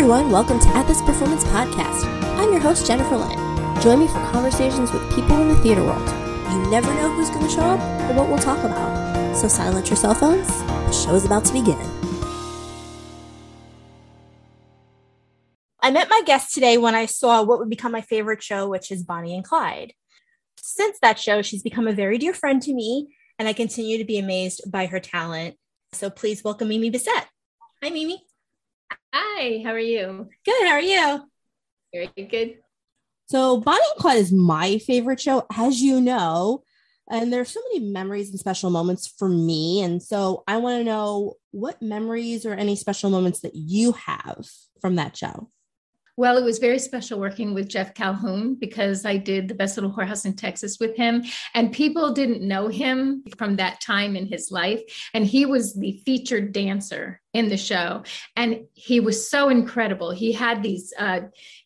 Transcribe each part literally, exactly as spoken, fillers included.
everyone, welcome to At This Performance Podcast. I'm your host, Jennifer Lynn. Join me for conversations with people in the theater world. You never know who's going to show up or what we'll talk about. So silence your cell phones, the show is about to begin. I met my guest today when I saw what would become my favorite show, which is Bonnie and Clyde. Since that show, she's become a very dear friend to me, and I continue to be amazed by her talent. So please welcome Mimi Bissette. Hi, Mimi. Hi, how are you? Good, how are you? Very good. So Bonnie and Clyde is my favorite show, as you know, and there's so many memories and special moments for me. And so I want to know what memories or any special moments that you have from that show. Well, it was very special working with Jeff Calhoun because I did the Best Little Whorehouse in Texas with him, and people didn't know him from that time in his life. And he was the featured dancer in the show. And he was so incredible. He had these uh,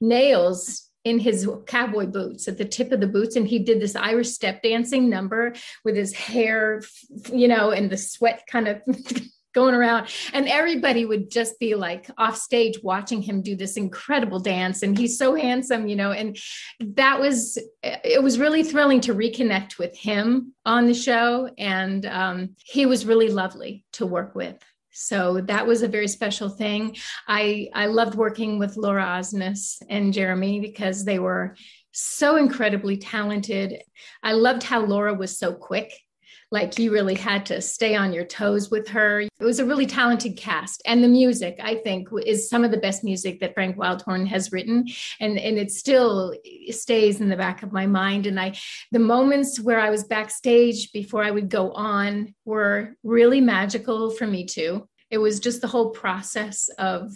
nails in his cowboy boots at the tip of the boots. And he did this Irish step dancing number with his hair, you know, and the sweat kind of going around, and everybody would just be like off stage watching him do this incredible dance. And he's so handsome, you know, and that was, it was really thrilling to reconnect with him on the show. And um, he was really lovely to work with. So that was a very special thing. I, I loved working with Laura Osnes and Jeremy because they were so incredibly talented. I loved how Laura was so quick. Like you really had to stay on your toes with her. It was a really talented cast. And the music, I think, is some of the best music that Frank Wildhorn has written. And, and it still stays in the back of my mind. And I, the moments where I was backstage before I would go on were really magical for me too. It was just the whole process of,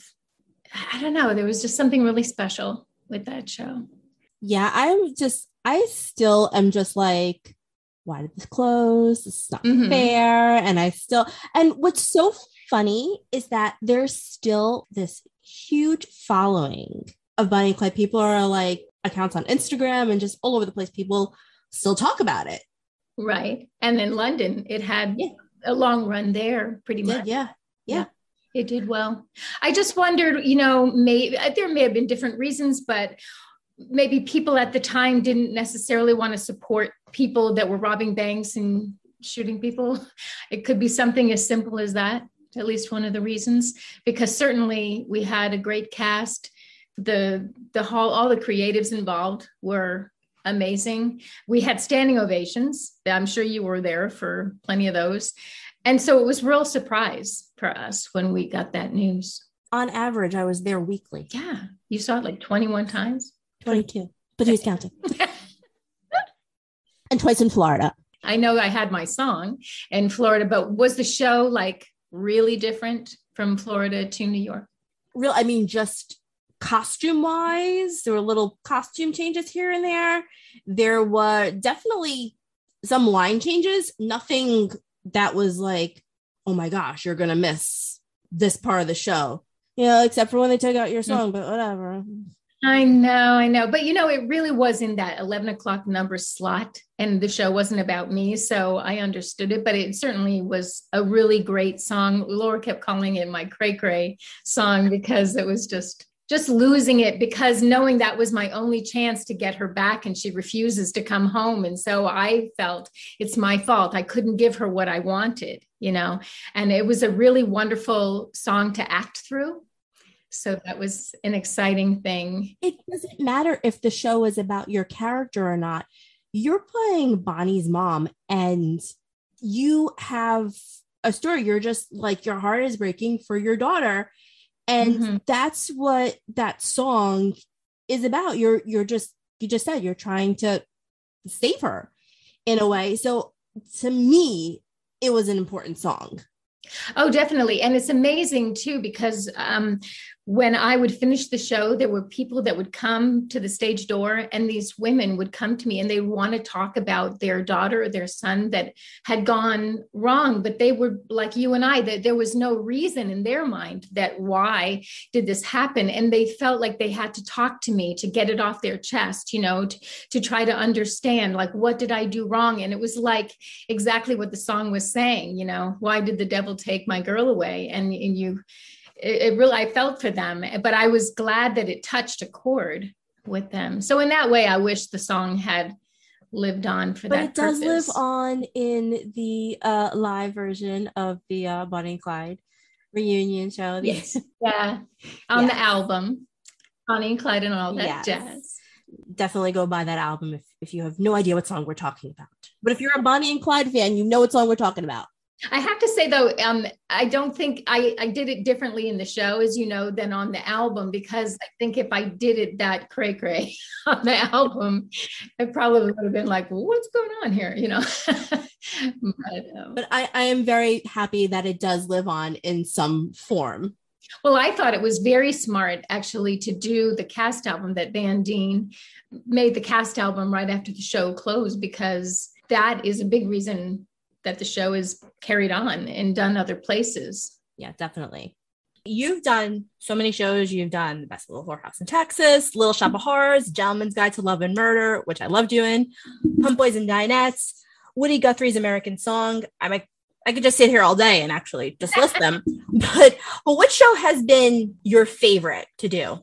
I don't know, there was just something really special with that show. Yeah, I'm just, I still am just like, why did this close? This is not mm-hmm. fair. And I still, and what's so funny is that there's still this huge following of Bonnie and Clyde. People are like accounts on Instagram and just all over the place. People still talk about it. Right. And in London, it had yeah. a long run there pretty much. Yeah. Yeah. yeah. It did well. I just wondered, you know, maybe there may have been different reasons, but maybe people at the time didn't necessarily want to support people that were robbing banks and shooting people. It could be something as simple as that, at least one of the reasons, because certainly we had a great cast. The, the hall, all the creatives involved were amazing. We had standing ovations. I'm sure you were there for plenty of those. And so it was a real surprise for us when we got that news. On average, I was there weekly. Yeah. You saw it like twenty-one times? twenty-two, but who's counting? And twice in Florida. I know I had my song in Florida, but was the show like really different from Florida to New York? Real, I mean, just costume wise, there were little costume changes here and there. There were definitely some line changes, nothing that was like, oh my gosh, you're going to miss this part of the show. You know, except for when they took out your song, mm-hmm. but whatever. I know, I know. But, you know, it really was in that eleven o'clock number slot, and the show wasn't about me. So I understood it, but it certainly was a really great song. Laura kept calling it my cray cray song because it was just, just losing it, because knowing that was my only chance to get her back, and she refuses to come home. And so I felt it's my fault. I couldn't give her what I wanted, you know, and it was a really wonderful song to act through. So that was an exciting thing. It doesn't matter if the show is about your character or not. You're playing Bonnie's mom and you have a story. You're just like, your heart is breaking for your daughter. And mm-hmm. that's what that song is about. You're, you're just, you just said you're trying to save her in a way. So to me, it was an important song. Oh, definitely. And it's amazing too, because um, when I would finish the show, there were people that would come to the stage door, and these women would come to me and they want to talk about their daughter or their son that had gone wrong. But they were like you and I, that there was no reason in their mind that why did this happen? And they felt like they had to talk to me to get it off their chest, you know, to, to try to understand, like, what did I do wrong? And it was like exactly what the song was saying, you know, why did the devil take my girl away? And, and you, it, it really, I felt for them, but I was glad that it touched a chord with them. So in that way, I wish the song had lived on for but that it does purpose. live on in the uh, live version of the uh, Bonnie and Clyde reunion show. Yes. Yeah. On yes. the album, Bonnie and Clyde and all that yes. jazz. Definitely go buy that album if, if you have no idea what song we're talking about. But if you're a Bonnie and Clyde fan, you know what song we're talking about. I have to say though, um, I don't think I, I did it differently in the show, as you know, than on the album, because I think if I did it that cray cray on the album, it probably would have been like, well, what's going on here, you know? but, um, but I, I am very happy that it does live on in some form. Well, I thought it was very smart actually to do the cast album, that Van Deen made the cast album right after the show closed, because that is a big reason that the show is carried on and done other places. Yeah, definitely. You've done so many shows. You've done The Best Little Whorehouse in Texas, Little Shop of Horrors, Gentleman's Guide to Love and Murder, which I love doing, Pump Boys and Dinettes, Woody Guthrie's American Song. I might, I could just sit here all day and actually just list them. But, but which show has been your favorite to do?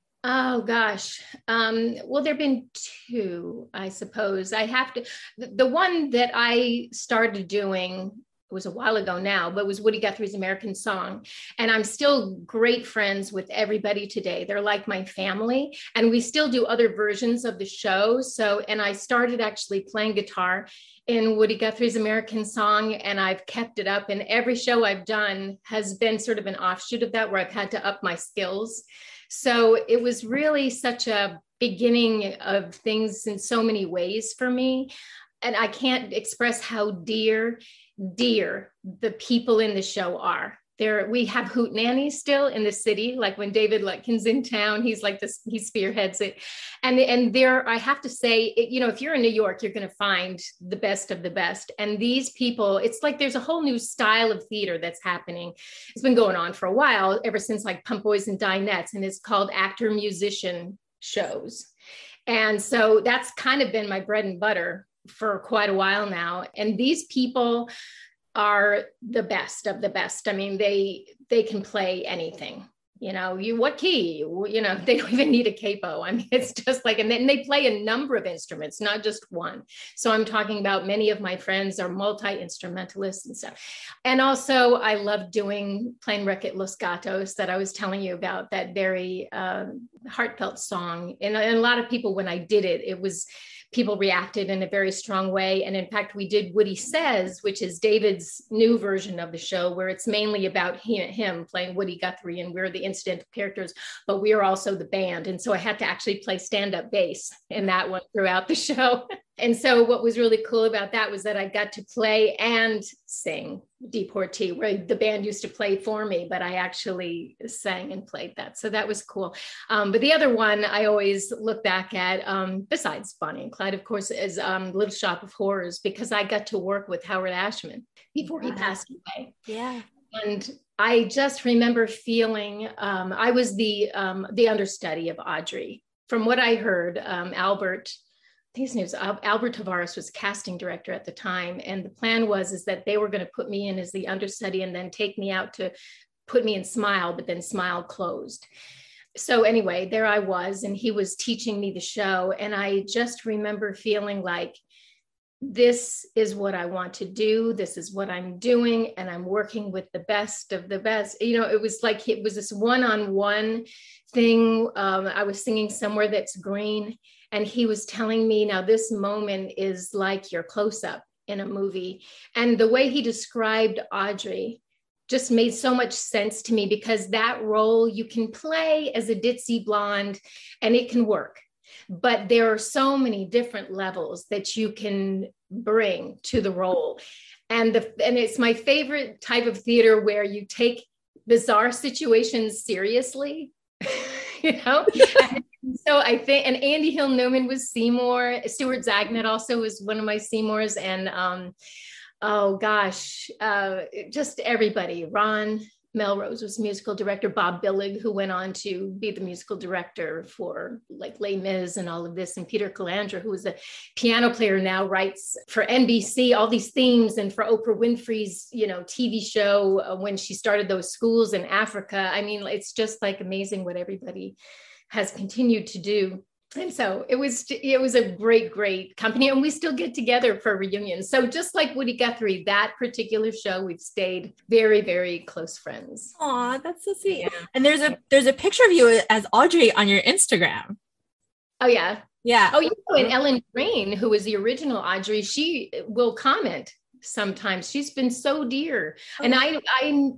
Oh gosh. Um, well, there've been two, I suppose. I have to, the, the one that I started doing, it was a while ago now, but it was Woody Guthrie's American Song. And I'm still great friends with everybody today. They're like my family, and we still do other versions of the show. So, and I started actually playing guitar in Woody Guthrie's American Song, and I've kept it up. And every show I've done has been sort of an offshoot of that, where I've had to up my skills. So it was really such a beginning of things in so many ways for me. And I can't express how dear, dear the people in the show are. There, we have hootenannies still in the city. Like when David Lutkin's in town, he's like this, he spearheads it. And, and there, I have to say, it, you know, if you're in New York, you're going to find the best of the best. And these people, it's like there's a whole new style of theater that's happening. It's been going on for a while, ever since like Pump Boys and Dinettes, and it's called actor musician shows. And so that's kind of been my bread and butter for quite a while now. And these people are the best of the best. I mean, they they can play anything. You know, you what key? You know, they don't even need a capo. I mean, it's just like, and then they play a number of instruments, not just one. So I'm talking about many of my friends are multi-instrumentalists and stuff. And also, I love doing Plain Wreck-It Los Gatos that I was telling you about, that very um, heartfelt song. And, and a lot of people, when I did it, it was people reacted in a very strong way. And in fact, we did Woody Says, which is David's new version of the show, where it's mainly about he, him playing Woody Guthrie, and we're the incidental characters, but we are also the band. And so I had to actually play stand-up bass in that one throughout the show. And so what was really cool about that was that I got to play and sing Deportee, where the band used to play for me, but I actually sang and played that. So that was cool. Um, but the other one I always look back at, um, besides Bonnie and Clyde, of course, is um, Little Shop of Horrors, because I got to work with Howard Ashman before he passed away. Yeah. And I just remember feeling, um, I was the um, the understudy of Audrey. From what I heard, um, Albert, I think his name was Albert Tavares, was casting director at the time. And the plan was is that they were going to put me in as the understudy and then take me out to put me in Smile, but then Smile closed. So anyway, there I was, and he was teaching me the show. And I just remember feeling like, this is what I want to do. This is what I'm doing. And I'm working with the best of the best. You know, it was like, it was this one-on-one thing. Um, I was singing Somewhere That's Green, and he was telling me, now this moment is like your close-up in a movie. And the way he described Audrey just made so much sense to me, because that role you can play as a ditzy blonde and it can work. But there are so many different levels that you can bring to the role. And, the, and it's my favorite type of theater where you take bizarre situations seriously, you know? So I think, and Andy Hill Newman was Seymour. Stuart Zagnut also was one of my Seymours. And um, oh gosh, uh, just everybody, Ron, Melrose was musical director, Bob Billig, who went on to be the musical director for like Les Mis and all of this, and Peter Calandra, who was a piano player, now writes for N B C all these themes, and for Oprah Winfrey's, you know, T V show uh, when she started those schools in Africa. I mean, it's just like amazing what everybody has continued to do. And so it was, it was a great, great company, and we still get together for reunions. So just like Woody Guthrie, that particular show, we've stayed very, very close friends. Aw, that's so sweet. Yeah. And there's a, there's a picture of you as Audrey on your Instagram. Oh yeah. Yeah. Oh, you know, and Ellen Green, who was the original Audrey, she will comment sometimes. She's been so dear. Oh. And I, I,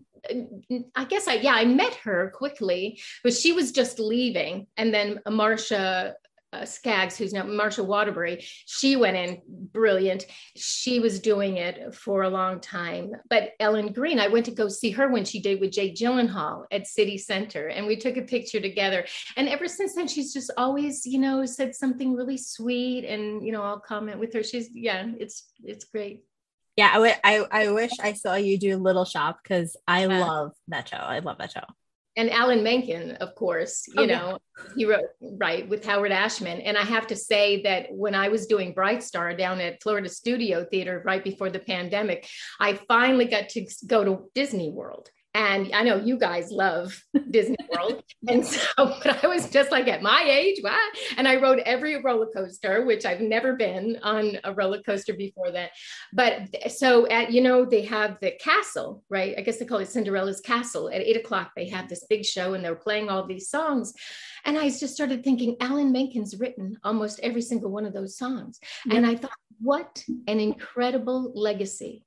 I guess I, yeah, I met her quickly, but she was just leaving. And then Marcia uh, Skaggs, who's now Marcia Waterbury, she went in brilliant. She was doing it for a long time. But Ellen Green, I went to go see her when she did with Jake Gyllenhaal at City Center, and we took a picture together. And ever since then, she's just always, you know, said something really sweet, and, you know, I'll comment with her. She's, yeah, it's, it's great. Yeah, I, w- I, I wish I saw you do Little Shop, because I yeah. love that show. I love that show. And Alan Menken, of course, you oh, know, yeah. he wrote, right, with Howard Ashman. And I have to say that when I was doing Bright Star down at Florida Studio Theater right before the pandemic, I finally got to go to Disney World. And I know you guys love Disney World. And so, but I was just like at my age, what? And I rode every roller coaster, which I've never been on a roller coaster before that. But so at, you know, they have the castle, right? I guess they call it Cinderella's Castle. At eight o'clock, they have this big show and they're playing all these songs. And I just started thinking, Alan Menken's written almost every single one of those songs. Yep. And I thought, what an incredible legacy.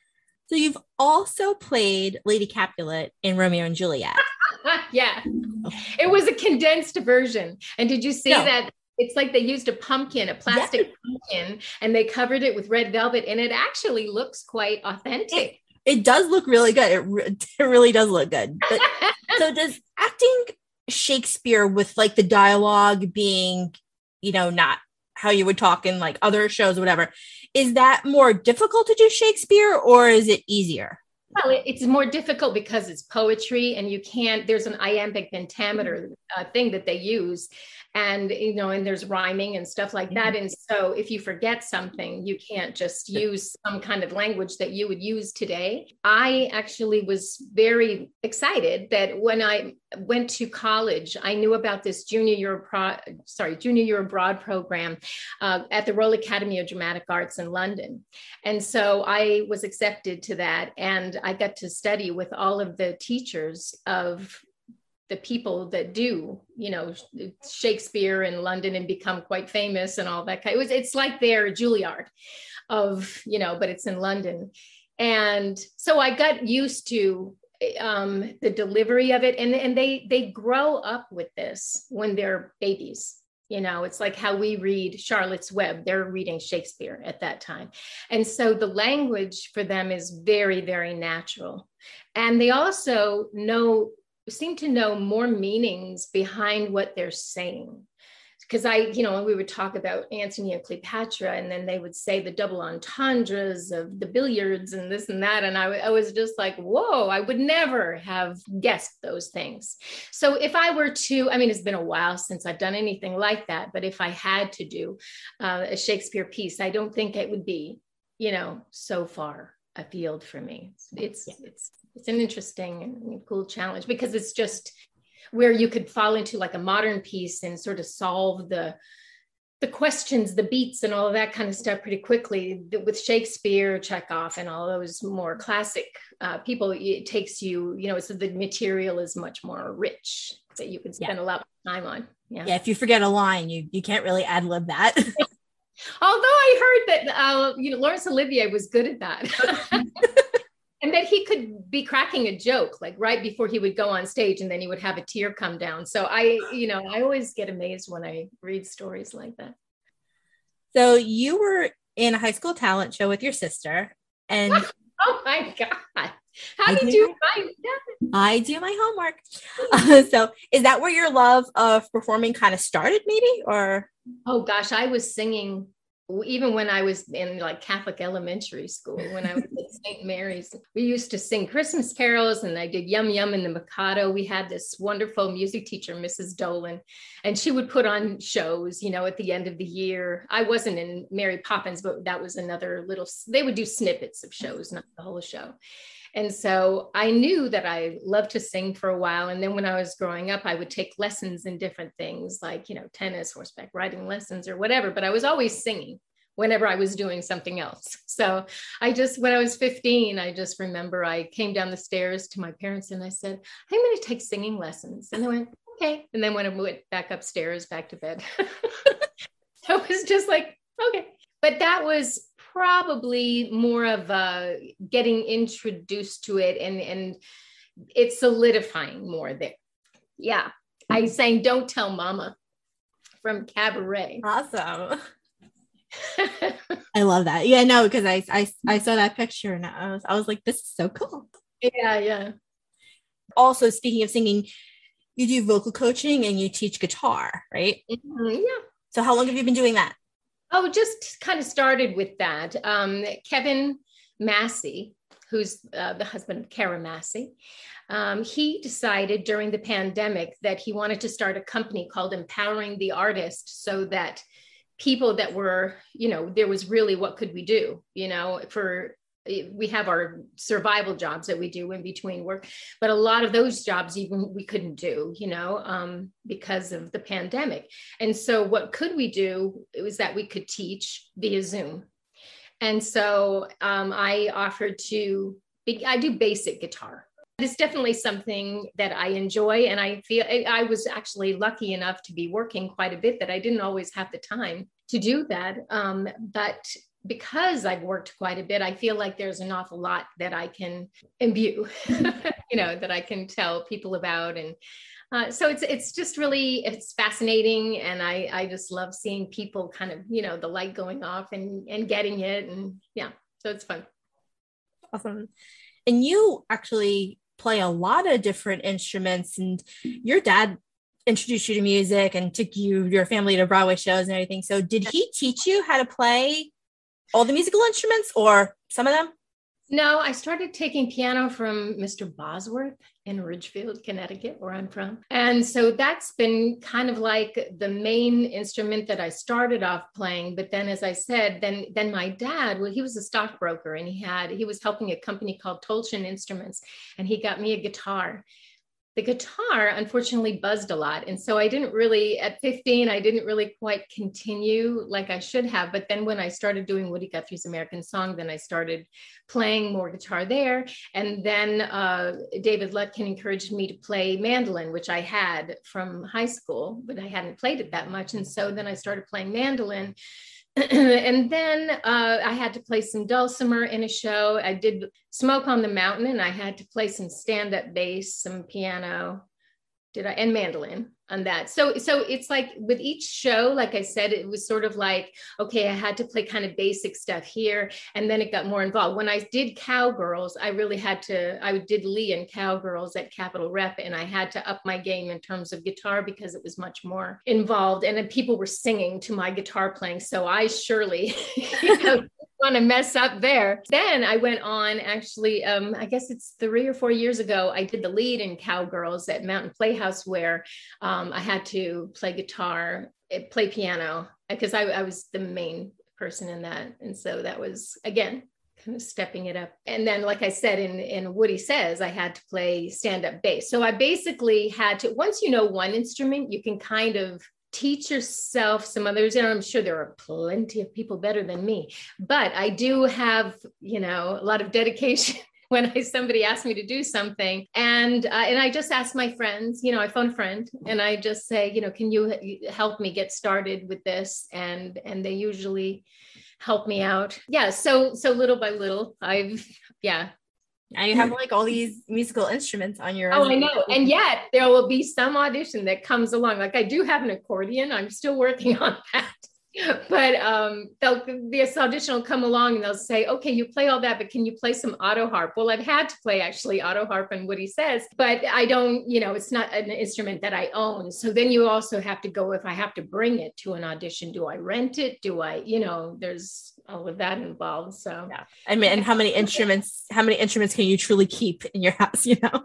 So you've also played Lady Capulet in Romeo and Juliet. Yeah, it was a condensed version. And did you see no. that? It's like they used a pumpkin, a plastic yes. pumpkin, and they covered it with red velvet, and it actually looks quite authentic. It, it does look really good. It, re- it really does look good. But, so does acting Shakespeare with like the dialogue being, you know, not how you would talk in like other shows or whatever, is that more difficult to do Shakespeare, or is it easier? Well, it's more difficult because it's poetry, and you can't, there's an iambic pentameter uh, thing that they use. And, you know, and there's rhyming and stuff like that. And so if you forget something, you can't just use some kind of language that you would use today. I actually was very excited that when I went to college, I knew about this junior year, pro, sorry, junior year abroad program uh, at the Royal Academy of Dramatic Arts in London. And so I was accepted to that. And I got to study with all of the teachers of the people that do, you know, Shakespeare in London and become quite famous and all that kind. It was, it's like their Juilliard of, you know, but it's in London. And so I got used to um, the delivery of it. And, and they, they grow up with this when they're babies. You know, it's like how we read Charlotte's Web. They're reading Shakespeare at that time. And so the language for them is very, very natural. And they also know seem to know more meanings behind what they're saying. Because I, you know, we would talk about Antony and Cleopatra, and then they would say the double entendres of the billiards and this and that. And I, I was just like, whoa, I would never have guessed those things. So if I were to, I mean, it's been a while since I've done anything like that, but if I had to do uh, a Shakespeare piece, I don't think it would be, you know, so far afield for me. It's, it's, it's It's an interesting and cool challenge, because it's just where you could fall into like a modern piece and sort of solve the the questions, the beats and all of that kind of stuff pretty quickly. With Shakespeare, Chekhov, and all those more classic uh, people, it takes you, you know, so the material is much more rich that you can spend yeah. a lot of time on. Yeah. Yeah. If you forget a line, you you can't really ad lib that. Although I heard that, uh, you know, Laurence Olivier was good at that. And that he could be cracking a joke, like right before he would go on stage, and then he would have a tear come down. So I, you know, I always get amazed when I read stories like that. So you were in a high school talent show with your sister, and oh my God, how did you find that? I do my homework. Uh, so is that where your love of performing kind of started, maybe? Or oh gosh, I was singing even when I was in like Catholic elementary school, when I was at Saint Mary's, we used to sing Christmas carols, and I did Yum Yum in the Mikado. We had this wonderful music teacher, Missus Dolan, and she would put on shows, you know, at the end of the year. I wasn't in Mary Poppins, but that was another little, they would do snippets of shows, not the whole show. And so I knew that I loved to sing for a while. And then when I was growing up, I would take lessons in different things like, you know, tennis, horseback riding lessons or whatever, but I was always singing whenever I was doing something else. So I just, when I was fifteen, I just remember I came down the stairs to my parents and I said, I'm going to take singing lessons. And they went, okay. And then when I went back upstairs, back to bed, so it was just like, okay. But that was probably more of uh, getting introduced to it, and, and it's solidifying more there. Yeah. I sang Don't Tell Mama from Cabaret. Awesome. I love that. Yeah, no, because I, I I saw that picture and I was I was like, this is so cool. Yeah, yeah. Also, speaking of singing, you do vocal coaching and you teach guitar, right? Mm-hmm, yeah. So how long have you been doing that? Oh, just kind of started with that. Um, Kevin Massey, who's uh, the husband of Kara Massey, um, he decided during the pandemic that he wanted to start a company called Empowering the Artist, so that people that were, you know, there was really, what could we do, you know, for, we have our survival jobs that we do in between work, but a lot of those jobs even we couldn't do, you know, um, because of the pandemic. And so what could we do? It was that we could teach via Zoom. And so um, I offered to, I do basic guitar. It's definitely something that I enjoy. And I feel I was actually lucky enough to be working quite a bit that I didn't always have the time to do that. Um, but because I've worked quite a bit, I feel like there's an awful lot that I can imbue, you know, that I can tell people about. And uh, so it's it's just really, it's fascinating. And I, I just love seeing people kind of, you know, the light going off and, and getting it. And yeah, so it's fun. Awesome. And you actually play a lot of different instruments, and your dad introduced you to music and took you, your family to Broadway shows and everything. So did he teach you how to play all the musical instruments or some of them? No, I started taking piano from Mister Bosworth in Ridgefield, Connecticut, where I'm from. And so that's been kind of like the main instrument that I started off playing. But then, as I said, then, then my dad, well, he was a stockbroker, and he had, he was helping a company called Tolchin Instruments, and he got me a guitar. The guitar, unfortunately, buzzed a lot. And so I didn't really, at fifteen, I didn't really quite continue like I should have. But then when I started doing Woody Guthrie's American Song, then I started playing more guitar there. And then uh, David Lutkin encouraged me to play mandolin, which I had from high school, but I hadn't played it that much. And so then I started playing mandolin. And then uh, I had to play some dulcimer in a show. I did Smoke on the Mountain, and I had to play some stand-up bass, some piano, did I, and mandolin on that. So, so it's like with each show, like I said, it was sort of like, okay, I had to play kind of basic stuff here, and then it got more involved. When I did Cowgirls, I really had to, I did Lee and Cowgirls at Capitol Rep, and I had to up my game in terms of guitar because it was much more involved. And then people were singing to my guitar playing. So I surely, you know, want to mess up there. Then I went on, actually, um, I guess it's three or four years ago, I did the lead in Cowgirls at Mountain Playhouse, where um, I had to play guitar, play piano, because I, I was the main person in that. And so that was, again, kind of stepping it up. And then, like I said, in, in Woody Says, I had to play stand-up bass. So I basically had to, once you know one instrument, you can kind of teach yourself some others. And I'm sure there are plenty of people better than me, but I do have, you know, a lot of dedication when I, somebody asks me to do something. And, uh, and I just ask my friends, you know, I phone a friend and I just say, you know, can you help me get started with this? And, and they usually help me out. Yeah. So, so little by little, I've, yeah. Now you have like all these musical instruments on your Oh, own. I know. And yet there will be some audition that comes along. Like I do have an accordion. I'm still working on that. But um, they'll, this audition will come along and they'll say, okay, you play all that, but can you play some auto harp? Well, I've had to play actually auto harp and Woody Says, but I don't, you know, it's not an instrument that I own. So then you also have to go, if I have to bring it to an audition, do I rent it? Do I, you know, there's all of that involved. So yeah. I mean, and how many instruments, how many instruments can you truly keep in your house, you know?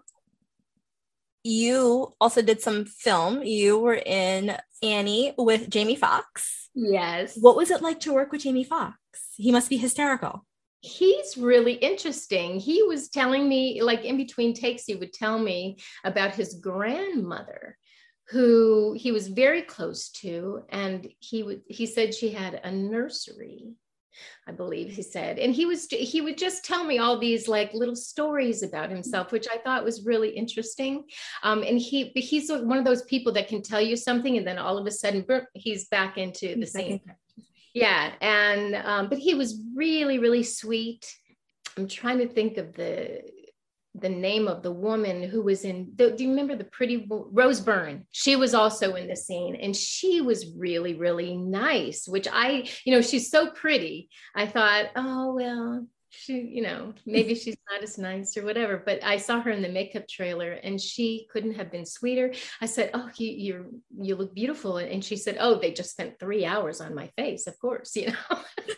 You also did some film. You were in Annie with Jamie Foxx. Yes. What was it like to work with Jamie Foxx? He must be hysterical. He's really interesting. He was telling me, like in between takes, he would tell me about his grandmother, who he was very close to. And he would, he said she had a nursery, I believe he said. And he was, he would just tell me all these like little stories about himself, which I thought was really interesting. Um, and he, he's one of those people that can tell you something and then all of a sudden he's back into the scene. Yeah. And, um, but he was really, really sweet. I'm trying to think of the, the name of the woman who was in, the, do you remember the pretty Rose Byrne? She was also in the scene and she was really, really nice, which I, you know, she's so pretty. I thought, oh, well, she, you know, maybe she's not as nice or whatever, but I saw her in the makeup trailer and she couldn't have been sweeter. I said, oh, you, you're, you look beautiful. And she said, oh, they just spent three hours on my face, of course, you know,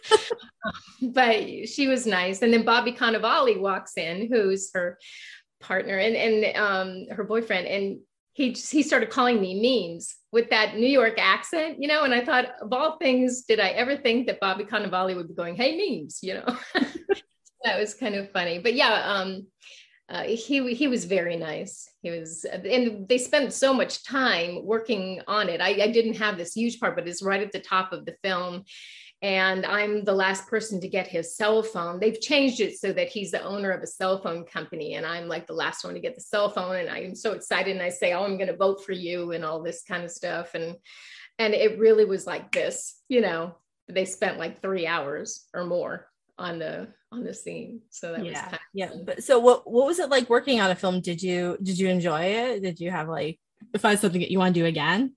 but she was nice. And then Bobby Cannavale walks in, who's her partner and, and um, her boyfriend. And he, he started calling me Memes with that New York accent, you know, and I thought of all things, did I ever think that Bobby Cannavale would be going, hey, Memes, you know? That was kind of funny, but yeah, um, uh, he he was very nice. He was, and they spent so much time working on it. I, I didn't have this huge part, but it's right at the top of the film. And I'm the last person to get his cell phone. They've changed it so that he's the owner of a cell phone company. And I'm like the last one to get the cell phone. And I'm so excited. And I say, oh, I'm going to vote for you and all this kind of stuff. And, and it really was like this, you know, they spent like three hours or more on the, on the scene. So that yeah, was kind of yeah. But so what, what was it like working on a film? Did you, did you enjoy it? Did you have like, find something that you want to do again?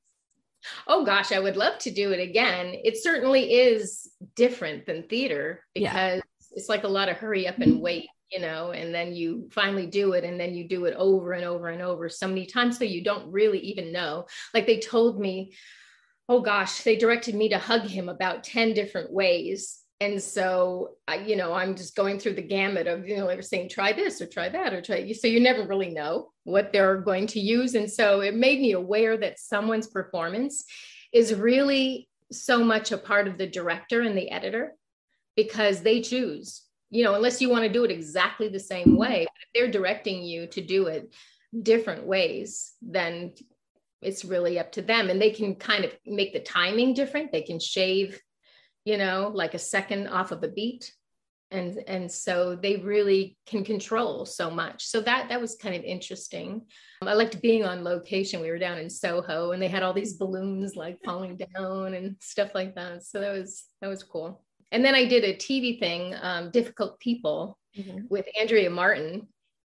Oh gosh, I would love to do it again. It certainly is different than theater because yeah. It's like a lot of hurry up and wait, you know, and then you finally do it and then you do it over and over and over so many times so you don't really even know. Like they told me, oh gosh, they directed me to hug him about ten different ways. And so, I, you know, I'm just going through the gamut of, you know, they were saying, try this or try that or try, so you never really know what they're going to use. And so it made me aware that someone's performance is really so much a part of the director and the editor because they choose, you know, unless you want to do it exactly the same way, but if they're directing you to do it different ways, then it's really up to them. And they can kind of make the timing different. They can shave, you know, like a second off of a beat. And, and so they really can control so much. So that, that was kind of interesting. I liked being on location. We were down in Soho and they had all these balloons like falling down and stuff like that. So that was, that was cool. And then I did a T V thing, um, Difficult People mm-hmm. with Andrea Martin.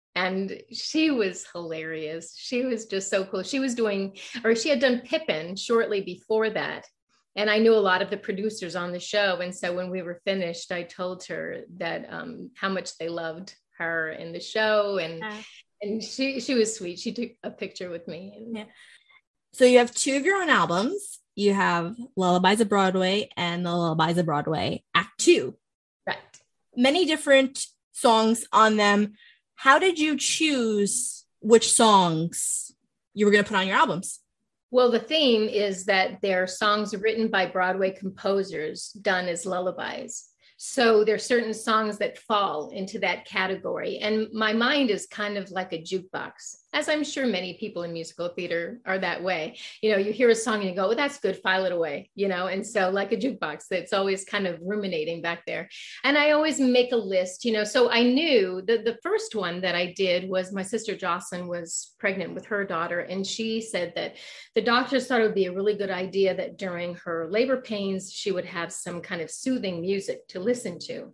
And she was hilarious. She was just so cool. She was doing, or she had done Pippin shortly before that. And I knew a lot of the producers on the show. And so when we were finished, I told her that um, how much they loved her in the show. And uh, and she she was sweet. She took a picture with me. And, yeah. So you have two of your own albums. You have Lullabies of Broadway and the Lullabies of Broadway Act Two. Right. Many different songs on them. How did you choose which songs you were going to put on your albums? Well, the theme is that they're songs written by Broadway composers done as lullabies. So there's certain songs that fall into that category. And my mind is kind of like a jukebox, as I'm sure many people in musical theater are that way. You know, you hear a song and you go, oh, that's good, file it away, you know, and so like a jukebox that's always kind of ruminating back there. And I always make a list, you know, so I knew that the first one that I did was my sister Jocelyn was pregnant with her daughter. And she said that the doctors thought it would be a really good idea that during her labor pains, she would have some kind of soothing music to listen to.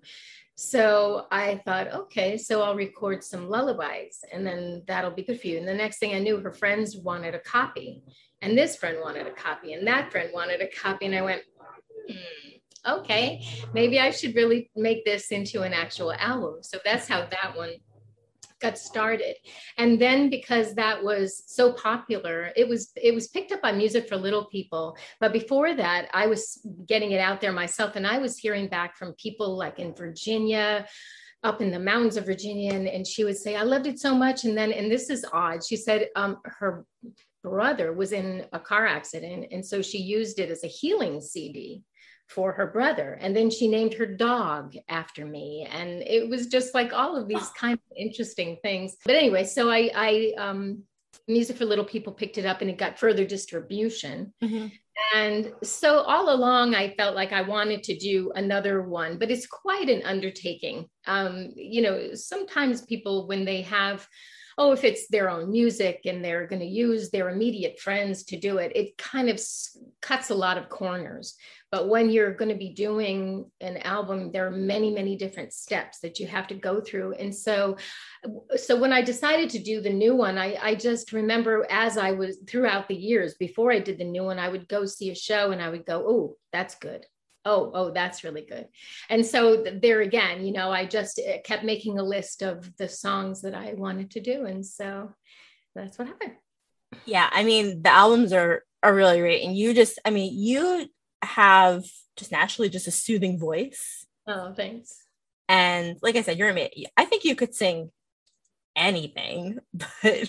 So I thought, okay, so I'll record some lullabies and then that'll be good for you. And the next thing I knew, her friends wanted a copy and this friend wanted a copy and that friend wanted a copy. And I went, Hmm, okay, maybe I should really make this into an actual album. So that's how that one got started. And then because that was so popular, it was it was picked up by Music for Little People. But before that, I was getting it out there myself, and I was hearing back from people like in Virginia, up in the mountains of Virginia, and, and she would say, I loved it so much. And then, and this is odd, she said um, her brother was in a car accident, and so she used it as a healing C D for her brother. And then she named her dog after me. And it was just like all of these kind of interesting things. But anyway, so I, I um, Music for Little People picked it up, and it got further distribution. Mm-hmm. And so all along, I felt like I wanted to do another one, but it's quite an undertaking. Um, you know, sometimes people, when they have, oh, if it's their own music and they're going to use their immediate friends to do it, it kind of cuts a lot of corners. But when you're going to be doing an album, there are many, many different steps that you have to go through. And so, so when I decided to do the new one, I, I just remember as I was throughout the years before I did the new one, I would go see a show and I would go, oh, that's good. Oh, oh, that's really good. And so there again, you know, I just kept making a list of the songs that I wanted to do. And so that's what happened. Yeah. I mean, the albums are, are really great. And you just, I mean, you have just naturally just a soothing voice. Oh, thanks. And like I said, you're amazing. I think you could sing anything, but,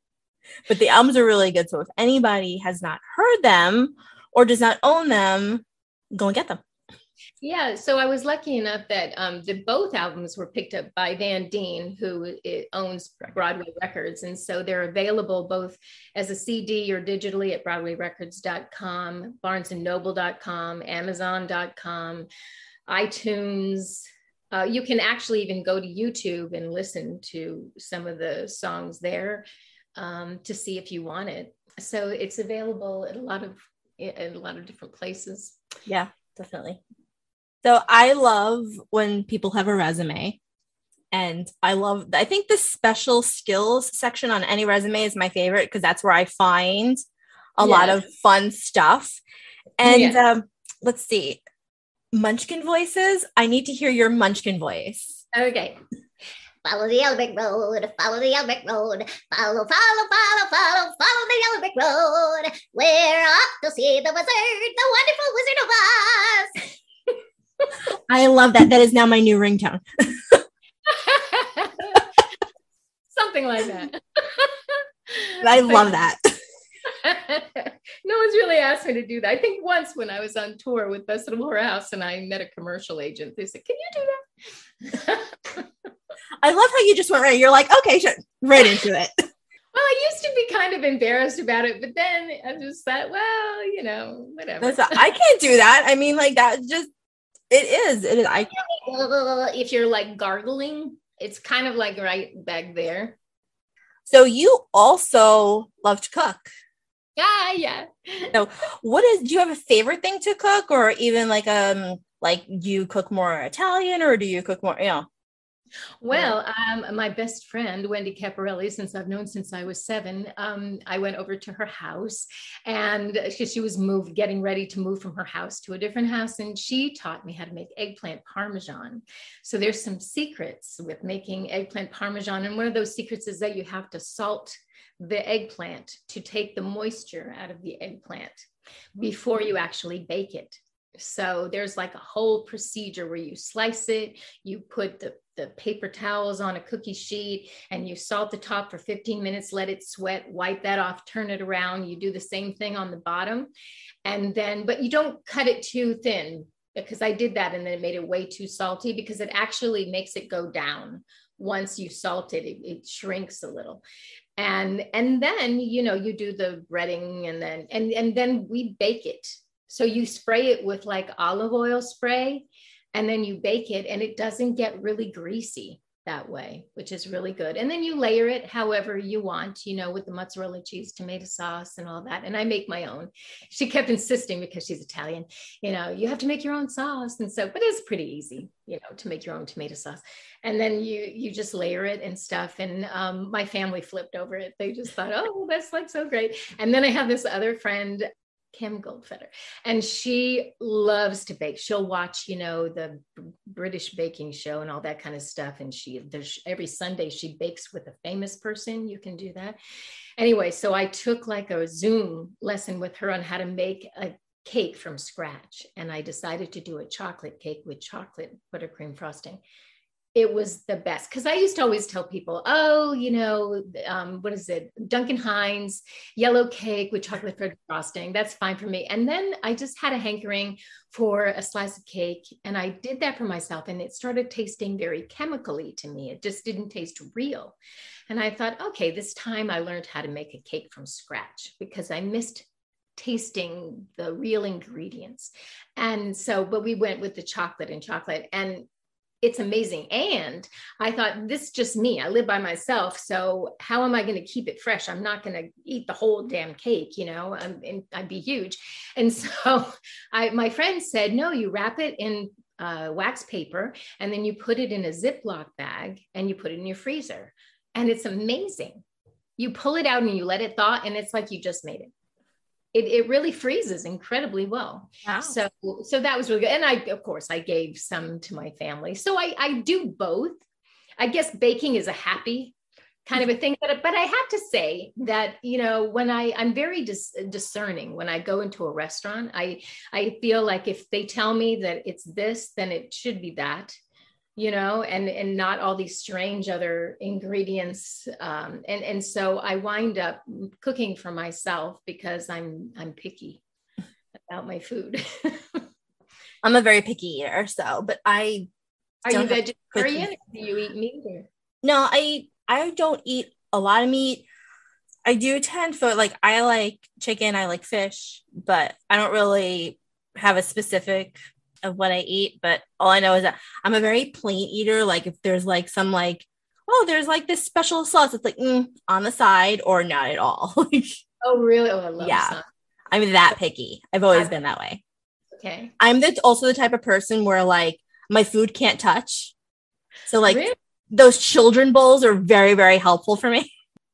but the albums are really good. So if anybody has not heard them or does not own them, go and get them. Yeah, so I was lucky enough that um, the both albums were picked up by Van Dean, who it owns Broadway Records. And so they're available both as a C D or digitally at broadway records dot com, barnes and noble dot com, amazon dot com, iTunes. Uh, you can actually even go to YouTube and listen to some of the songs there um, to see if you want it. So it's available at a lot of in a lot of different places. Yeah, definitely. So I love when people have a resume, and I love, I think the special skills section on any resume is my favorite because that's where I find a yeah. lot of fun stuff. And yeah. um, let's see, Munchkin voices. I need to hear your Munchkin voice. Okay. Follow the yellow brick road, follow the yellow brick road, follow, follow, follow, follow, follow the yellow brick road. We're off to see the wizard, the wonderful Wizard of Oz. I love that. That is now my new ringtone. Something like that. I love that. No one's really asked me to do that. I think once when I was on tour with Best Little Whorehouse and I met a commercial agent, they said, can you do that? I love how you just went right. You're like, okay, sure. Right into it. Well, I used to be kind of embarrassed about it, but then I just thought, well, you know, whatever. That's, I can't do that. I mean, like that just, it is. It is. I if you're like gargling, it's kind of like right back there. So you also love to cook. Yeah, yeah. So what is, do you have a favorite thing to cook, or even like, um, like do you cook more Italian or do you cook more, you know? Well, um, my best friend, Wendy Caparelli, since I've known since I was seven, um, I went over to her house, and she, she was moved, getting ready to move from her house to a different house. And she taught me how to make eggplant Parmesan. So there's some secrets with making eggplant Parmesan. And one of those secrets is that you have to salt the eggplant to take the moisture out of the eggplant before you actually bake it. So there's like a whole procedure where you slice it, you put the, the paper towels on a cookie sheet, and you salt the top for fifteen minutes, let it sweat, wipe that off, turn it around. You do the same thing on the bottom. And then, but you don't cut it too thin, because I did that and then it made it way too salty, because it actually makes it go down. Once you salt it, it, it shrinks a little. And, and then, you know, you do the breading, and then, and, and then we bake it. So you spray it with like olive oil spray, and then you bake it, and it doesn't get really greasy that way, which is really good. And then you layer it however you want, you know, with the mozzarella cheese, tomato sauce and all that. And I make my own. She kept insisting, because she's Italian, you know, you have to make your own sauce. And so, but it's pretty easy, you know, to make your own tomato sauce. And then you, you just layer it and stuff. And um, my family flipped over it. They just thought, oh, that's like so great. And then I have this other friend, Kim Goldfeder. And she loves to bake. She'll watch, you know, the British baking show and all that kind of stuff. And she, there's every Sunday she bakes with a famous person. You can do that. Anyway, so I took like a Zoom lesson with her on how to make a cake from scratch. And I decided to do a chocolate cake with chocolate buttercream frosting. It was the best, because I used to always tell people, oh, you know, um, what is it? Duncan Hines, yellow cake with chocolate frosting. That's fine for me. And then I just had a hankering for a slice of cake. And I did that for myself. And it started tasting very chemically to me. It just didn't taste real. And I thought, okay, this time I learned how to make a cake from scratch, because I missed tasting the real ingredients. And so, but we went with the chocolate and chocolate, and it's amazing. And I thought, this is just me. I live by myself. So how am I going to keep it fresh? I'm not going to eat the whole damn cake, you know, um, and I'd be huge. And so I, my friend said, no, you wrap it in uh, wax paper, and then you put it in a Ziploc bag and you put it in your freezer. And it's amazing. You pull it out and you let it thaw, and it's like you just made it. It, it really freezes incredibly well. Wow. So, so that was really good. And I, of course, I gave some to my family. So I, I do both. I guess baking is a happy kind of a thing, but, but I have to say that, you know, when I, I'm very dis- discerning, when I go into a restaurant, I, I feel like if they tell me that it's this, then it should be that. You know, and, and not all these strange other ingredients. Um, and, and so I wind up cooking for myself because I'm, I'm picky about my food. I'm a very picky eater, so, but I Are you vegetarian? Do you eat meat? Or? No, I, I don't eat a lot of meat. I do tend for like, I like chicken, I like fish, but I don't really have a specific of what I eat, but all I know is that I'm a very plain eater. Like if there's like some like, oh, there's like this special sauce, it's like mm, on the side or not at all. Oh, really? Oh, I love yeah. sauce. I'm that picky. I've always been that way. Okay. I'm the, also the type of person where like my food can't touch. So like Really? those children bowls are very, very helpful for me.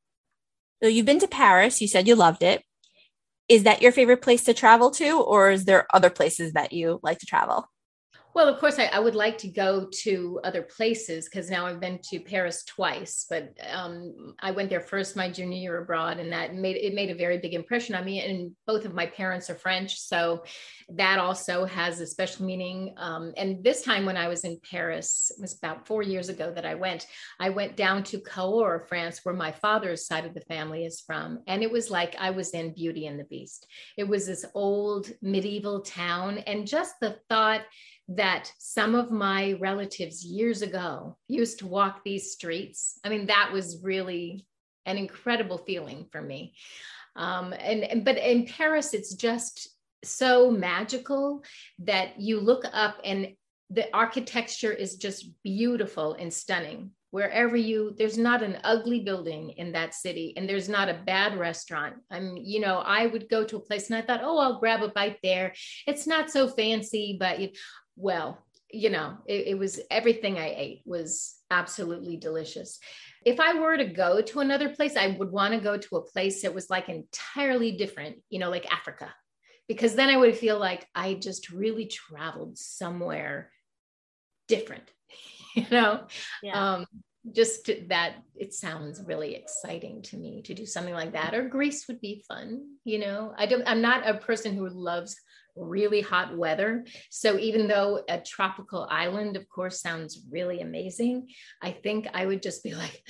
So you've been to Paris. You said you loved it. Is that your favorite place to travel to, or is there other places that you like to travel? Well, of course, I, I would like to go to other places, because now I've been to Paris twice, but um, I went there first my junior year abroad, and that made it made a very big impression on me. And both of my parents are French, so that also has a special meaning. Um, and this time when I was in Paris, it was about four years ago that I went, I went down to Cahors, France, where my father's side of the family is from. And it was like I was in Beauty and the Beast. It was this old medieval town. And just the thought that some of my relatives years ago used to walk these streets. I mean, that was really an incredible feeling for me. Um, and, and but in Paris, it's just so magical that you look up and the architecture is just beautiful and stunning. Wherever you, there's not an ugly building in that city, and there's not a bad restaurant. I'm, you know, I would go to a place and I thought, oh, I'll grab a bite there. It's not so fancy, but you, well, you know, it, it was, everything I ate was absolutely delicious. If I were to go to another place, I would want to go to a place that was like entirely different, you know, like Africa, because then I would feel like I just really traveled somewhere different, you know, Yeah. um, just to, that it sounds really exciting to me to do something like that. Or Greece would be fun. You know, I don't, I'm not a person who loves really hot weather. So even though a tropical island, of course, sounds really amazing, I think I would just be like,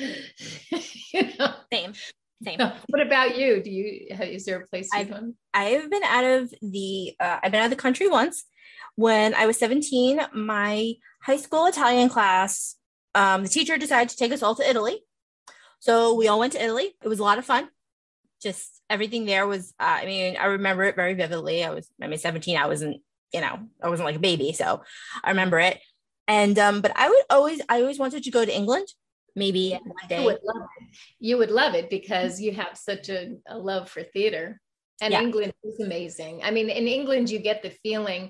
you know, Same. Same. What about you? Do you, is there a place you've I've, gone? I've been out of the, uh, I've been out of the country once. When I was seventeen, my high school Italian class, um, the teacher decided to take us all to Italy. So we all went to Italy. It was a lot of fun. Just everything there was, uh, I mean, I remember it very vividly. I was, I mean, seventeen, I wasn't, you know, I wasn't like a baby. So I remember it. And, um, but I would always, I always wanted to go to England. Maybe Yeah, one day. you would love it. You would love it because you have such a, a love for theater. And Yeah. England is amazing. I mean, in England, you get the feeling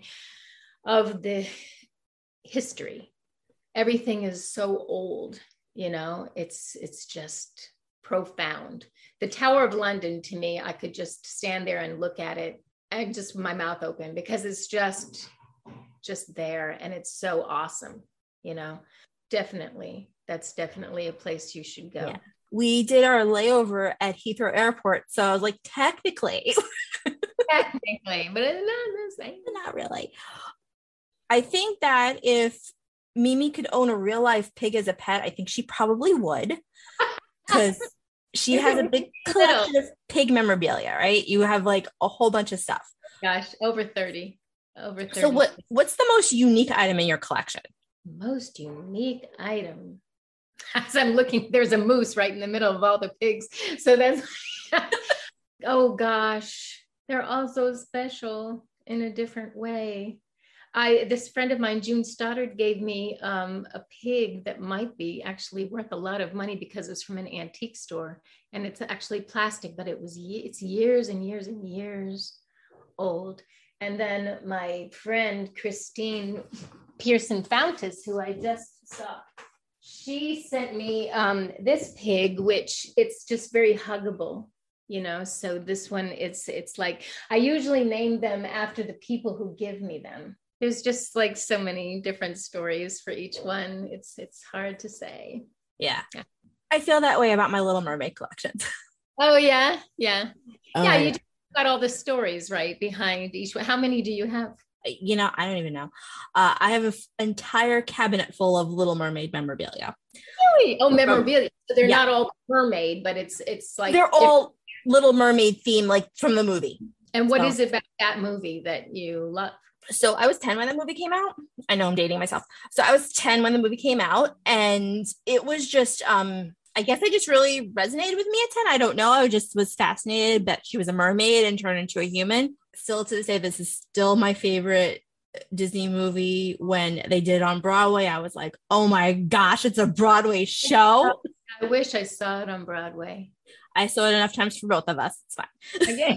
of the history. Everything is so old, you know, it's, it's just profound. The Tower of London, to me, I could just stand there and look at it I just, my mouth open, because it's just, just there. And it's so awesome. You know, definitely. That's definitely a place you should go. Yeah. We did our layover at Heathrow Airport. So I was like, technically. Technically, but it's not the same. Not really. I think that if Mimi could own a real life pig as a pet, I think she probably would. Because she has a big collection of pig memorabilia, right? You have like a whole bunch of stuff. Gosh, over thirty. Over thirty. So what, what's the most unique item in your collection? Most unique item. As I'm looking, there's a moose right in the middle of all the pigs. So that's, oh gosh, they're all so special in a different way. I, this friend of mine, June Stoddard, gave me um, a pig that might be actually worth a lot of money because it's from an antique store, and it's actually plastic, but it was, it's years and years and years old. And then my friend, Christine Pearson Fountas, who I just saw, she sent me um, this pig, which it's just very huggable, you know? So this one, it's, it's like, I usually name them after the people who give me them. There's just like so many different stories for each one. It's, it's hard to say. Yeah. yeah. I feel that way about my Little Mermaid collections. Oh yeah. Yeah. Oh, yeah. yeah. You got all the stories right behind each one. How many do you have? You know, I don't even know. Uh, I have an f- entire cabinet full of Little Mermaid memorabilia. Really? Oh, memorabilia. So they're yeah. not all mermaid, but it's it's like they're all Little Mermaid theme, like from the movie. And what so. is it about that movie that you love? So I was ten when the movie came out. I know I'm dating myself. So I was ten when the movie came out, and it was just, um, I guess I just really resonated with me at ten. I don't know. I just was fascinated that she was a mermaid and turned into a human. Still to this day, this is still my favorite Disney movie. When they did it on Broadway, I was like, oh my gosh, it's a Broadway show. I wish I saw it on Broadway. I saw it enough times for both of us. It's fine. Okay.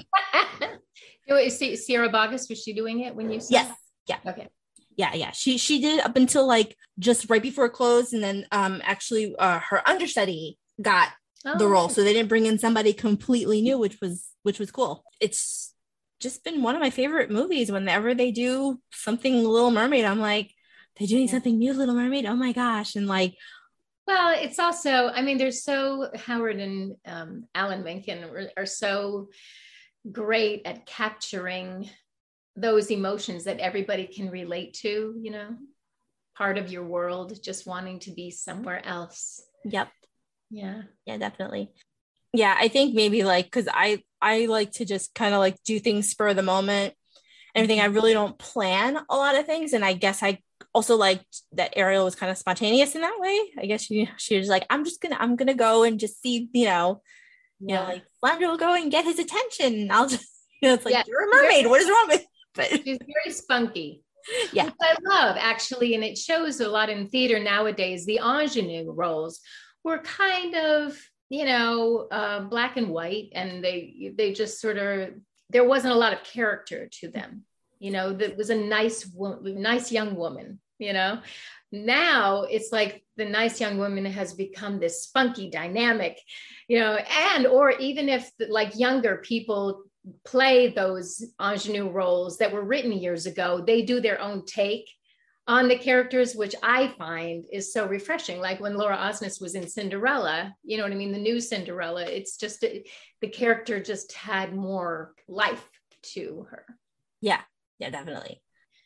Is Sierra Boggess, was she doing it when you saw Yes. it? Yeah. Okay. Yeah, yeah. She she did it up until like just right before it closed, and then um actually uh, her understudy got Oh, the role, so they didn't bring in somebody completely new, which was which was cool. It's just been one of my favorite movies. Whenever they do something Little Mermaid, I'm like, they're doing Yeah. something new, Little Mermaid. Oh my gosh! And like, well, it's also, I mean, they're so, Howard and um, Alan Menken are, are so great at capturing those emotions that everybody can relate to, you know, part of your world, just wanting to be somewhere else. yep, Yeah. yeah, definitely. Yeah, I think maybe like because I I like to just kind of like do things spur of the moment. Everything. I really don't plan a lot of things, and I guess I also liked that Ariel was kind of spontaneous in that way. I guess she she was like, I'm just gonna I'm gonna go and just see, you know, you Yeah. know, like Flounder will go and get his attention. I'll just, you know, it's like, Yeah. you're a mermaid. What is wrong with you? But She's very spunky. yeah, Which I love, actually, and it shows a lot in theater nowadays. The ingenue roles were kind of, you know, uh, black and white, and they they just sort of, there wasn't a lot of character to them. You know, that was a nice, wo- nice young woman. You know, now it's like the nice young woman has become this spunky, dynamic, you know, and or even if like younger people play those ingenue roles that were written years ago, they do their own take on the characters, which I find is so refreshing. Like when Laura Osnes was in Cinderella, you know what I mean? The new Cinderella, it's just, the character just had more life to her. yeah, yeah, definitely.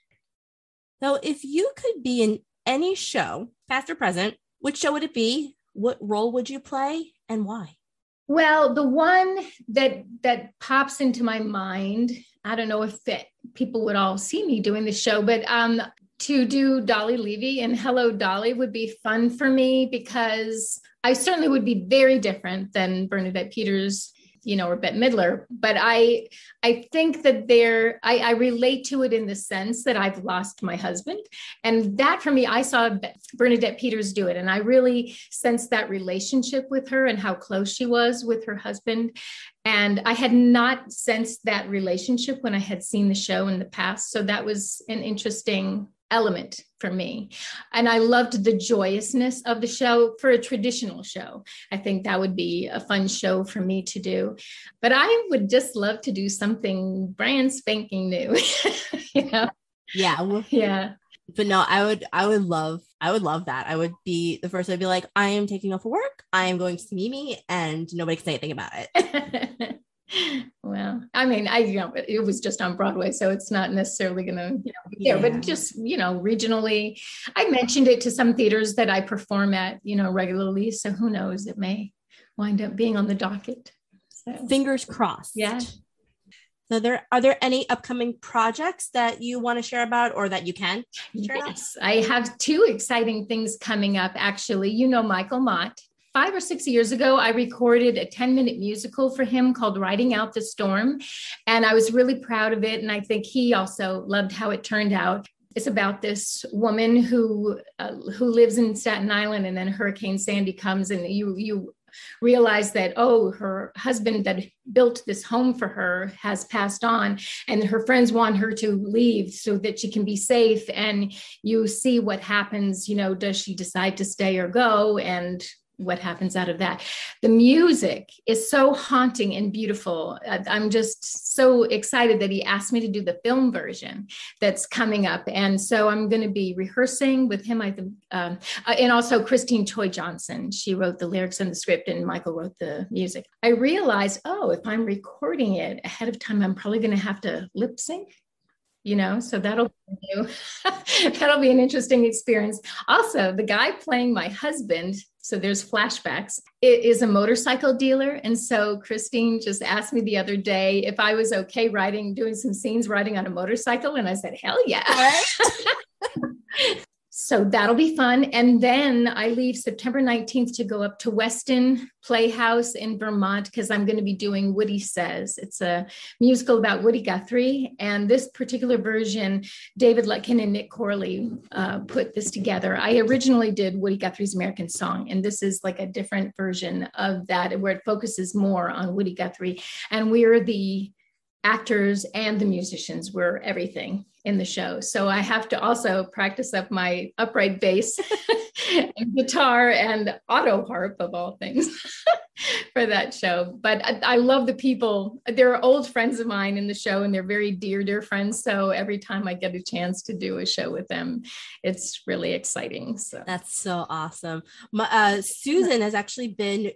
So if you could be in any show, past or present, which show would it be? What role would you play and why? Well, the one that that pops into my mind, I don't know if it, people would all see me doing the show, but um, to do Dolly Levy and Hello Dolly would be fun for me, because I certainly would be very different than Bernadette Peters, you know, or Bette Midler. But I, I think that there, I, I relate to it in the sense that I've lost my husband. And that for me, I saw Bernadette Peters do it. And I really sensed that relationship with her and how close she was with her husband. And I had not sensed that relationship when I had seen the show in the past. So that was an interesting element for me. And I loved the joyousness of the show for a traditional show. I think that would be a fun show for me to do. But I would just love to do something brand spanking new. You know? Yeah. Well, yeah. But no, I would, I would love, I would love that. I would be the first. I'd be like, I am taking off of work. I am going to see Mimi, and nobody can say anything about it. Well, I mean, I, you know, it was just on Broadway, so it's not necessarily going to, you know, be there, Yeah. but just, you know, regionally, I mentioned it to some theaters that I perform at, you know, regularly. So who knows, it may wind up being on the docket. So, Fingers crossed. yeah. So there are there any upcoming projects that you want to share about, or that you can share about? Yes, I have two exciting things coming up. Actually, you know, Michael Mott. Five or six years ago, I recorded a ten minute musical for him called Riding Out the Storm. And I was really proud of it. And I think he also loved how it turned out. It's about this woman who uh, who lives in Staten Island, and then Hurricane Sandy comes, and you you realize that, oh, her husband that built this home for her has passed on, and her friends want her to leave so that she can be safe. And you see what happens, you know, does she decide to stay or go? And what happens out of that. The music is so haunting and beautiful. I'm just so excited that he asked me to do the film version that's coming up. And so I'm going to be rehearsing with him, I think, um, and also Christine Choi Johnson. She wrote the lyrics and the script, and Michael wrote the music. I realized, oh, if I'm recording it ahead of time, I'm probably going to have to lip sync. You know, so that'll be new. That'll be an interesting experience. Also, the guy playing my husband, so there's flashbacks, it is a motorcycle dealer. And so Christine just asked me the other day if I was okay riding, doing some scenes riding on a motorcycle. And I said, hell yeah. So that'll be fun. And then I leave September nineteenth to go up to Weston Playhouse in Vermont, because I'm going to be doing Woody Says. It's a musical about Woody Guthrie. And this particular version, David Letkin and Nick Corley uh, put this together. I originally did Woody Guthrie's American Song, and this is like a different version of that, where it focuses more on Woody Guthrie. And we're the actors and the musicians, we're everything in the show. So I have to also practice up my upright bass and guitar and auto harp, of all things, for that show. But I, I love the people. They're old friends of mine in the show, and they're very dear, dear friends. So every time I get a chance to do a show with them, it's really exciting. So That's so awesome. My, uh, Susan has actually been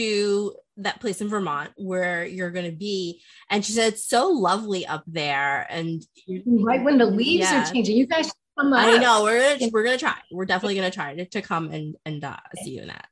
to that place in Vermont where you're going to be, and she said it's so lovely up there. And right when the leaves Yeah. are changing, you guys should come up. I know we're gonna, we're gonna try. We're definitely gonna try to, to come and and uh, see you in that.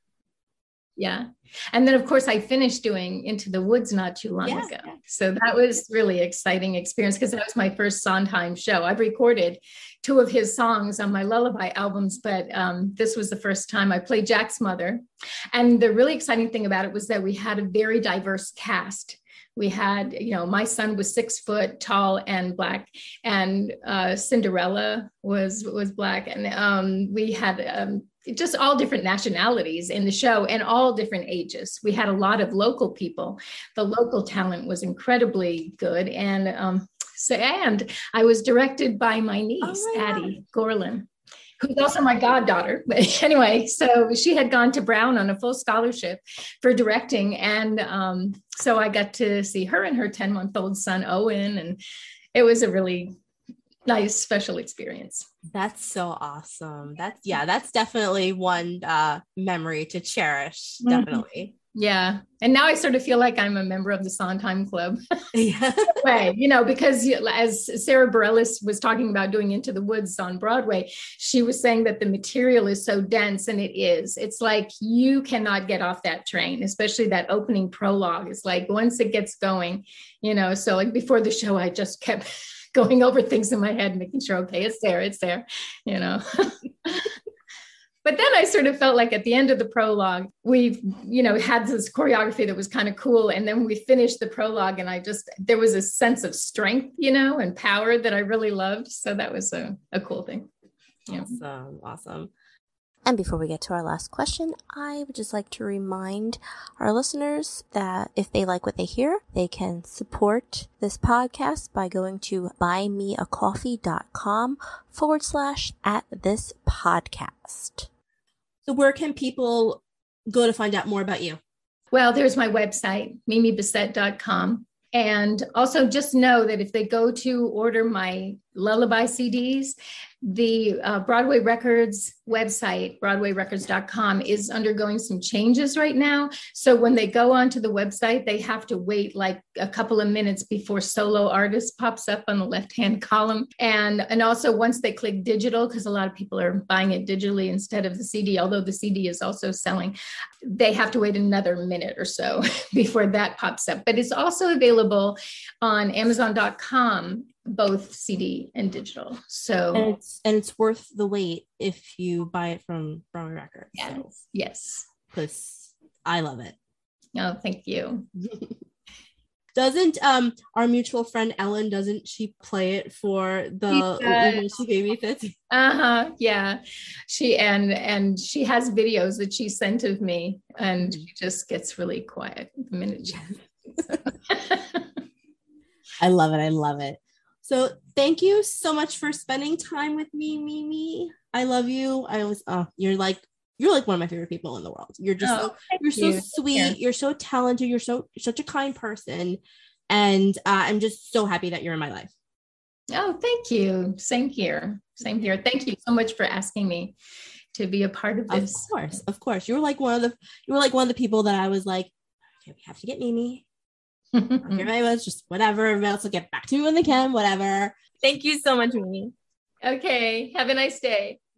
Yeah. And then, of course, I finished doing Into the Woods not too long Yeah, ago. yeah. So that was really exciting experience, because that was my first Sondheim show. I've recorded two of his songs on my Lullaby albums, but um, this was the first time I played Jack's mother. And the really exciting thing about it was that we had a very diverse cast. We had, you know, my son was six foot tall and black, and uh, Cinderella was was black, and um, we had um, just all different nationalities in the show, and all different ages. We had a lot of local people. The local talent was incredibly good, and um, so and I was directed by my niece, Oh my Addie Gorlin, who's also my goddaughter. But anyway, so she had gone to Brown on a full scholarship for directing. And um, so I got to see her and her ten month old son, Owen. And it was a really nice, special experience. That's so awesome. That's yeah, that's definitely one uh, memory to cherish. Mhm. Definitely. Yeah. And now I sort of feel like I'm a member of the Sondheim Club. Yeah. Way, you know, because as Sarah Bareilles was talking about doing Into the Woods on Broadway, she was saying that the material is so dense, and it is. It's like you cannot get off that train, especially that opening prologue. It's like once it gets going, you know, so like before the show, I just kept going over things in my head, making sure, okay, it's there, it's there, you know. But then I sort of felt like at the end of the prologue, we, you know, had this choreography that was kind of cool. And then we finished the prologue, and I just, there was a sense of strength, you know, and power that I really loved. So that was a, a cool thing. Yeah. Awesome. Awesome. And before we get to our last question, I would just like to remind our listeners that if they like what they hear, they can support this podcast by going to buymeacoffee.com forward slash at this podcast. So where can people go to find out more about you? Well, there's my website, mimi bissette dot com. And also just know that if they go to order my lullaby C Ds, the uh, Broadway Records website, broadway records dot com, is undergoing some changes right now. So when they go onto the website, they have to wait like a couple of minutes before solo artist pops up on the left-hand column. And, and also once they click digital, because a lot of people are buying it digitally instead of the C D, although the C D is also selling, they have to wait another minute or so before that pops up. But it's also available on amazon dot com, both C D and digital. So and it's and it's worth the wait if you buy it from Broadway Records. Yes, so, yes. Because I love it. Oh, thank you. Doesn't um our mutual friend Ellen, doesn't she play it for the Lucy Babysits? Uh-huh. Yeah. She and and she has videos that she sent of me, and she just gets really quiet the minute she I love it. I love it. So thank you so much for spending time with me, Mimi. I love you. I was, oh, you're like, you're like one of my favorite people in the world. You're just, oh, so, you're you. so sweet. Yeah. You're so talented. You're so, such a kind person. And uh, I'm just so happy that you're in my life. Oh, thank you. Same here. Same here. Thank you so much for asking me to be a part of this. Of course. Of course. You were like one of the, you were like one of the people that I was like, okay, we have to get Mimi. Here I was, just whatever. Everybody else will get back to me when they can, whatever. Thank you so much, Mimi. Okay. Have a nice day.